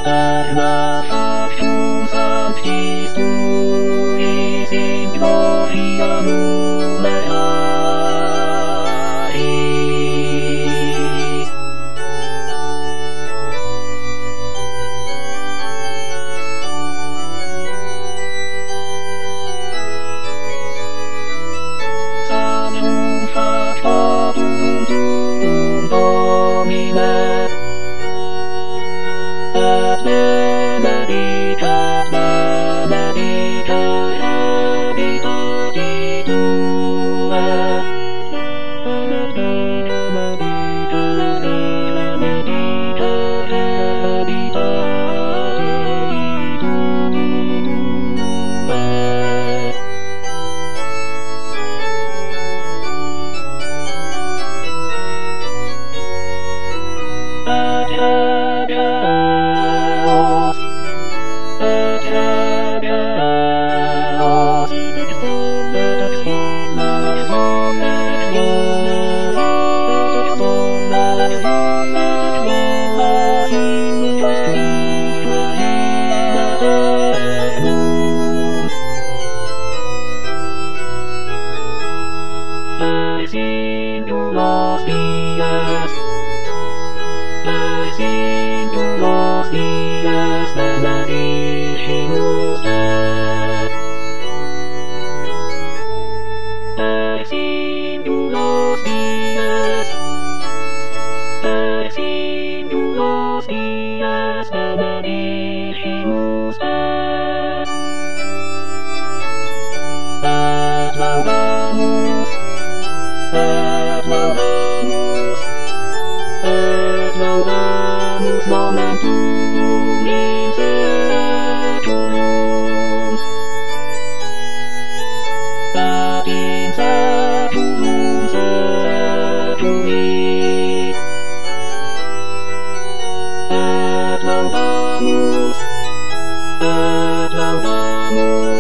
Eterna factum sanctis tuis in gloria numerari. Sanum factotum tuum Domine, et benedicat habitati Tuae, et benedicat habitati Tuae. Los días benedicimus te. Los días benedicimus te. Et laudamus nomen tuum in saeculum, et in saeculum saeculi. Et laudamus